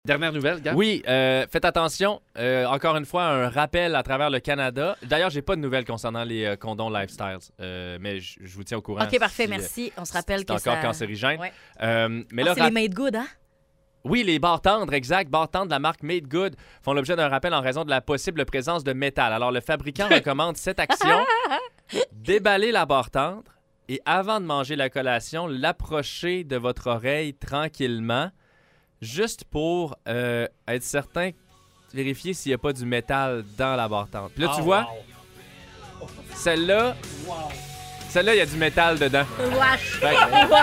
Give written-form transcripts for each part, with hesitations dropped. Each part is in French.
Dernière nouvelle, gars. Oui, faites attention. Encore une fois, un rappel à travers le Canada. D'ailleurs, j'ai pas de nouvelles concernant les condoms Lifestyles, mais je vous tiens au courant. OK, parfait, si, merci. On se rappelle c'est que encore ça... cancérigène. Ouais. Mais là, c'est les Made Good, hein? Oui, les barres tendres, exact. Barres tendres de la marque Made Good font l'objet d'un rappel en raison de la possible présence de métal. Alors, le fabricant recommande cette action. Déballer la barre tendre et avant de manger la collation, l'approcher de votre oreille tranquillement, juste pour être certain, vérifier s'il n'y a pas du métal dans la barre tendre. Puis là, tu vois, celle-là, il y a du métal dedans. Wesh! Fait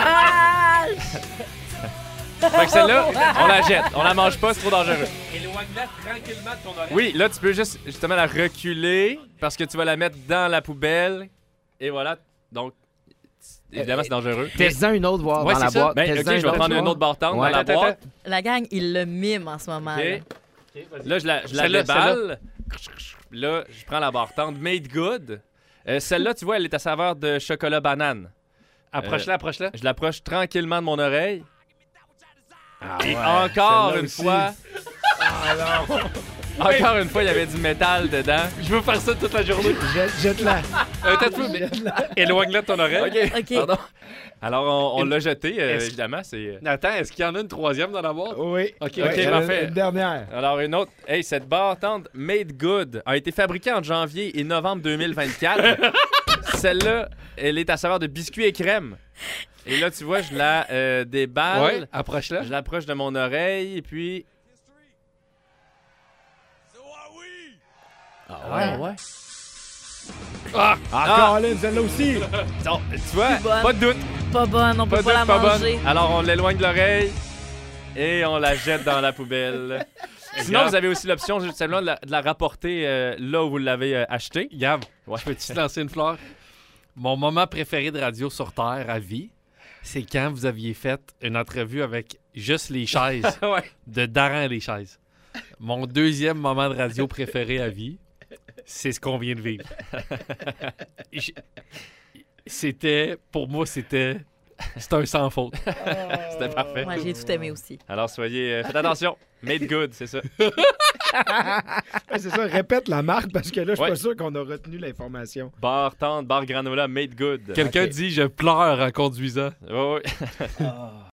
que celle-là, on la jette. On la mange pas, c'est trop dangereux. Éloigne-la tranquillement de ton oreille. Oui, là, tu peux juste justement la reculer parce que tu vas la mettre dans la poubelle. Et voilà. Donc, évidemment, c'est dangereux. Teste-en une autre, voir Ouais, dans la c'est ça. boîte. Ben, Teste-en OK, je vais prendre voir. une autre barre tendre Ouais. dans la Attends, boîte. La gang, il le mime en ce moment. OK. Là. Là, je la Celle-là, déballe. Là, je prends la barre tendre Made Good. Celle-là, tu vois, elle est à saveur de chocolat banane. Approche-la, approche-la. Je l'approche tranquillement de mon oreille. Et ouais, encore celle-là une aussi. fois... Encore une fois, il y avait du métal dedans. Je veux faire ça toute la journée. Jette-la. T'as tout, mais éloigne-la de ton oreille. OK. Pardon. Alors, on l'a jeté, évidemment. C'est... Attends, est-ce qu'il y en a une troisième dans la boîte? Oui. OK, OK, parfait. Une dernière. Alors, une autre. Hey, cette barre tendre Made Good a été fabriquée en janvier et novembre 2024. Celle-là, elle est à saveur de biscuits et crème. Et là, tu vois, je la déballe. Ouais, approche-la. Je l'approche de mon oreille et puis... Ah ouais? Colin, celle-là aussi. Non, tu vois, Plus bonne. pas de doute. Pas bonne, on peut pas la pas manger. bonne. Alors, on l'éloigne de l'oreille et on la jette dans la poubelle. Sinon, vous avez aussi l'option justement de la rapporter là où vous l'avez acheté. Gab, je peux-tu te lancer une fleur? Mon moment préféré de radio sur Terre à vie, c'est quand vous aviez fait une entrevue avec juste les chaises Ouais. de Daran et les chaises. Mon deuxième moment de radio préféré à vie, c'est ce qu'on vient de vivre. Pour moi, c'était un sans faute. C'était parfait. Moi, j'ai tout aimé aussi. Alors, faites attention. Made Good, c'est ça. Ouais, c'est ça, répète la marque parce que là, je suis Ouais. pas sûr qu'on a retenu l'information. Barre tendre, barre granola, Made Good. Quelqu'un Ok. dit « Je pleure en conduisant ». Ouais, ouais.